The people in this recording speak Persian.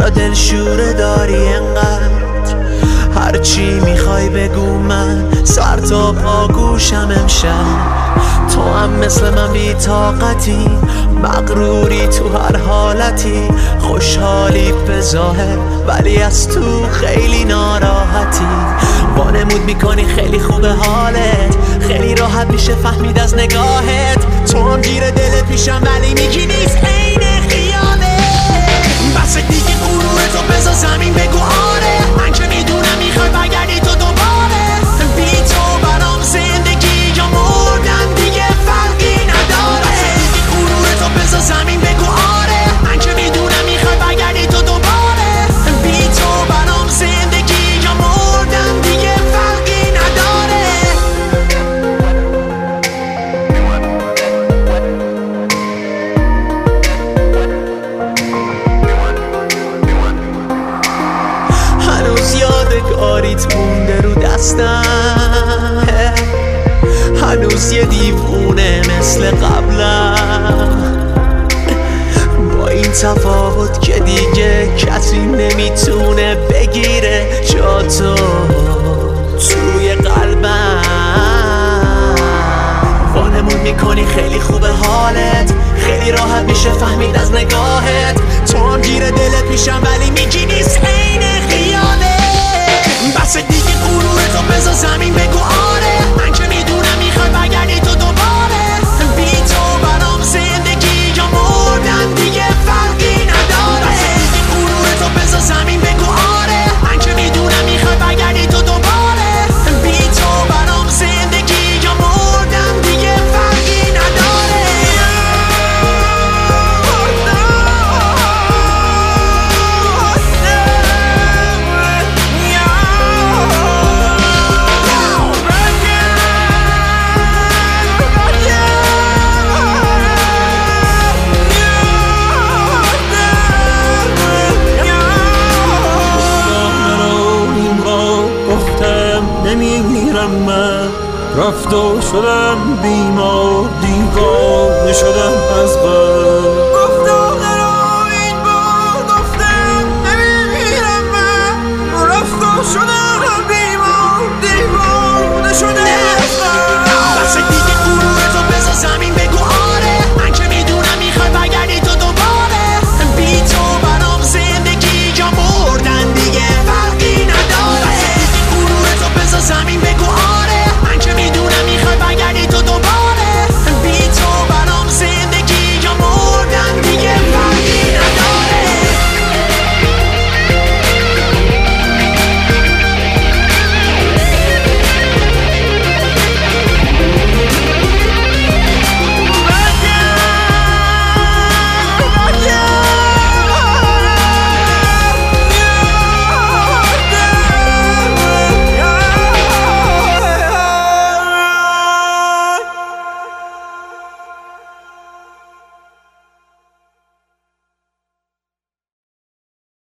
دلشوره داری انقدر، هرچی میخوای بگو من سر تا پا گوشم امشب. تو هم مثل من بی طاقتی، مغروری تو هر حالتی، خوشحالی به ظاهر ولی از تو خیلی ناراحتی. وانمود میکنی خیلی خوبه حالت، خیلی راحت میشه فهمید از نگاهت. تو هم گیر دلت میشم ولی میگی نیست عین خیالت. بس دیگه غرورتو بذار زمین بگو آره، من که میدونم میخوای بگردی تو دوباره. بی تو برام زندگی یا مردن دیگه فرقی نداره. بس دیگه غرورتو بذار زمین بگو آره، من که میدونم میخوای بگردی تو دوباره. بی تو برام زندگی یا مردن دیگه فرقی نداره. هنوز یادگاریت مونده رو دستم، هنوز یه دیوونه مثل قبلم، با این تفاوت که دیگه کسی نمیتونه بگیره جاتو توی قلبم. وانمود میکنی خیلی خوبه حالت، خیلی راحت میشه فهمید از نگاهت. تو هم گیر دلت میشم ولی میگی نیست عین خیالت. بس دیگه غرورتو بذار زمین بگو آره، من که میدونم میخوای بگردی تو دوباره. بی تو برام زندگی یا مردن دیگه فرقی نداره. بس دیگه غرورتو بذار زمین بگو آره، من که میدونم میخوای بگردی تو دوباره. بی تو برام زندگی یا مردن دیگه فرقی نداره. نمیمیرم من، رفت و شدم بیمار، دیوانه شدم از غم.